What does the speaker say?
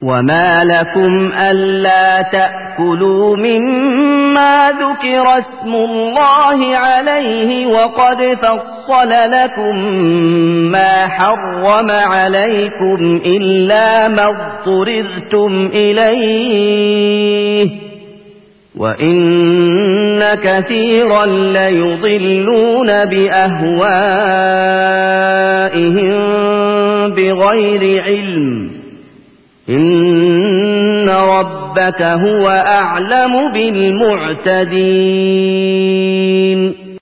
وما لكم ألا تأكلوا مما ذكر اسم الله عليه وقد فصل لكم ما حرم عليكم إلا ما اضطررتم إليه وإن كثيرا ليضلون بأهوائهم بغير علم إن ربك هو أعلم بالمعتدين